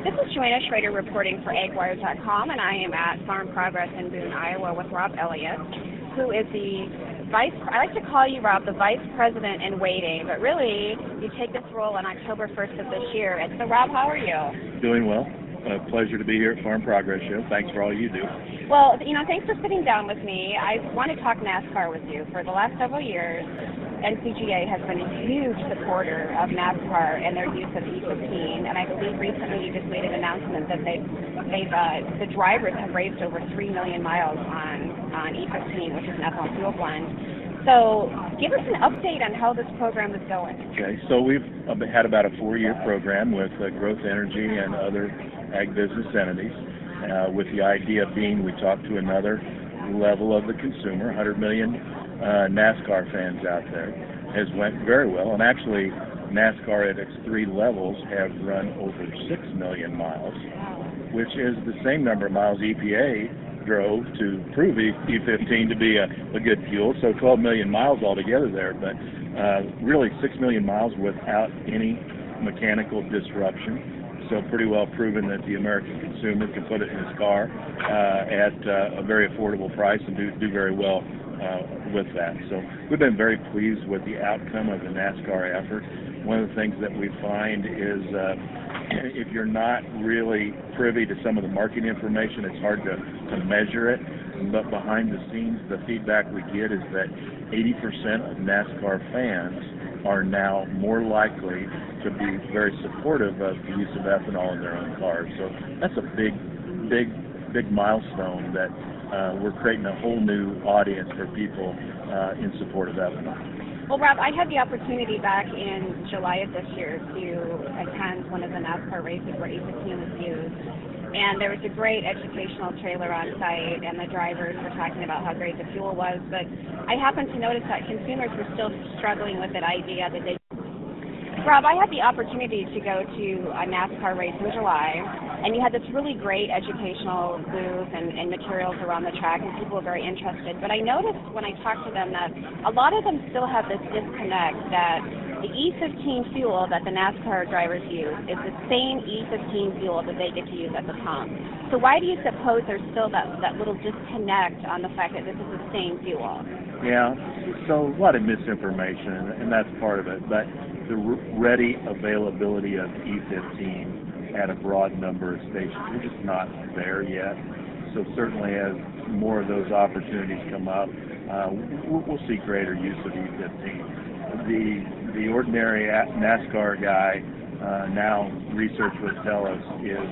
This is Joanna Schrader reporting for AgWire.com, and I am at Farm Progress in Boone, Iowa with Rob Elliott, who is I like to call you, Rob, the Vice President in waiting, but really you take this role on October 1st of this year. And so, Rob, how are you? Doing well. A pleasure to be here at Farm Progress Show. Thanks for all you do. Well, thanks for sitting down with me. I want to talk NASCAR with you. For the last several years, NCGA has been a huge supporter of NASCAR and their use of E15, and I believe recently you just made an announcement that the drivers have raced over 3 million miles on E15, which is an ethanol fuel blend. So give us an update on how this program is going. Okay, so we've had about a 4-year program with Growth Energy and other ag business entities, with the idea being we talk to another level of the consumer, 100 million NASCAR fans out there. Has went very well, and actually NASCAR at its 3 levels have run over 6 million miles, which is the same number of miles EPA drove to prove E15 to be a good fuel, so 12 million miles altogether there, but really 6 million miles without any mechanical disruption, so pretty well proven that the American consumer can put it in his car at a very affordable price and do very well with that. So we've been very pleased with the outcome of the NASCAR effort. One of the things that we find is if you're not really privy to some of the marketing information, it's hard to measure it. But behind the scenes, the feedback we get is that 80% of NASCAR fans are now more likely to be very supportive of the use of ethanol in their own cars. So that's a big milestone that we're creating a whole new audience for people in support of ethanol. Well, Rob, I had the opportunity back in July of this year to attend one of the NASCAR races where E15 was used, and there was a great educational trailer on site, and the drivers were talking about how great the fuel was, but I happened to notice that consumers were still struggling with that idea that they... Rob, I had the opportunity to go to a NASCAR race in July, and you had this really great educational booth and materials around the track, and people were very interested. But I noticed when I talked to them that a lot of them still have this disconnect that the E15 fuel that the NASCAR drivers use is the same E15 fuel that they get to use at the pump. So why do you suppose there's still that little disconnect on the fact that this is the same fuel? Yeah, so a lot of misinformation, and that's part of it. But the ready availability of E15 at a broad number of stations, we're just not there yet. So certainly as more of those opportunities come up, we'll see greater use of E15. The ordinary NASCAR guy, now research would tell us, is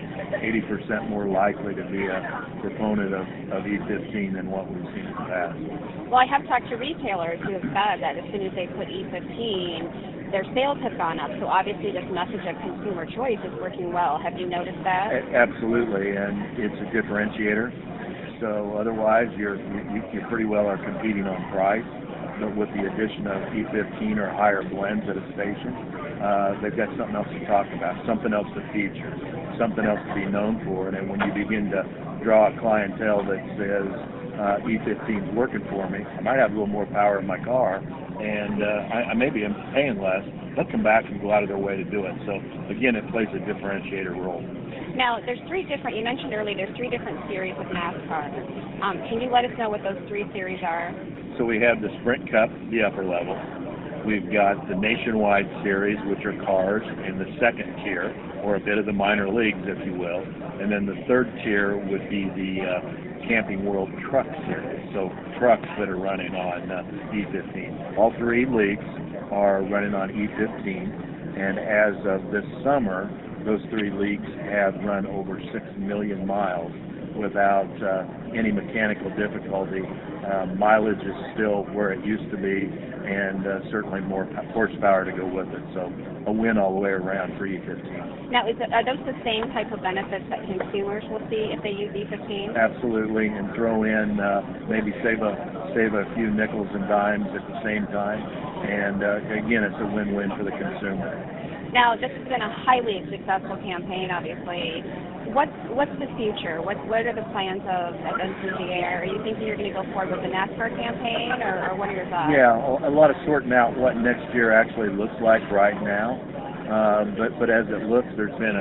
80% more likely to be a proponent of E15 than what we've seen in the past. Well, I have talked to retailers who have said that as soon as they put E15, their sales have gone up. So obviously this message of consumer choice is working well. Have you noticed that? Absolutely, and it's a differentiator. So otherwise, you pretty well are competing on price. But with the addition of E15 or higher blends at a station, they've got something else to talk about, something else to feature, something else to be known for. And then when you begin to draw a clientele that says E15 is working for me, I might have a little more power in my car, and I maybe am paying less, they'll come back and go out of their way to do it. So again, it plays a differentiator role. Now, you mentioned earlier, there's 3 different series of NASCAR. Can you let us know what those 3 series are? So we have the Sprint Cup, the upper level. We've got the Nationwide Series, which are cars in the second tier, or a bit of the minor leagues, if you will. And then the third tier would be the Camping World Truck Series, so trucks that are running on E15. All 3 leagues are running on E15, and as of this summer, those 3 leagues have run over 6 million miles without any mechanical difficulty. Mileage is still where it used to be, and certainly more horsepower to go with it. So a win all the way around for E15. Now, are those the same type of benefits that consumers will see if they use E15? Absolutely, and throw in maybe save a few nickels and dimes at the same time. And again, it's a win-win for the consumer. Now, this has been a highly successful campaign, obviously. What's the future? What are the plans of NCGA? Are you thinking you're going to go forward with the NASCAR campaign, or what are your thoughts? Yeah, a lot of sorting out what next year actually looks like right now. But as it looks, there's been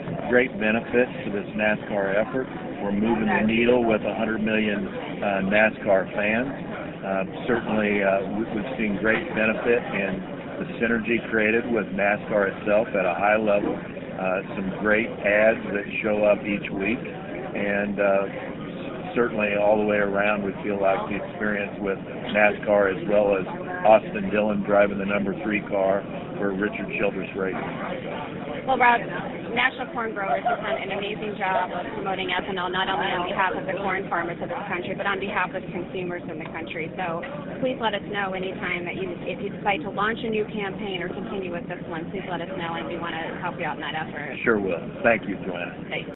great benefits to this NASCAR effort. We're moving the needle with 100 million NASCAR fans. Certainly, we've seen great benefit in the synergy created with NASCAR itself at a high level. Some great ads that show up each week, and certainly all the way around we feel like the experience with NASCAR, as well as Austin Dillon driving the number 3 car for Richard Childress Racing. Well, Rob, National Corn Growers has done an amazing job of promoting ethanol, not only on behalf of the corn farmers of this country, but on behalf of consumers in the country. So please let us know anytime that if you decide to launch a new campaign or continue with this one, please let us know, and we want to help you out in that effort. Sure will. Thank you, Joanna. Thanks.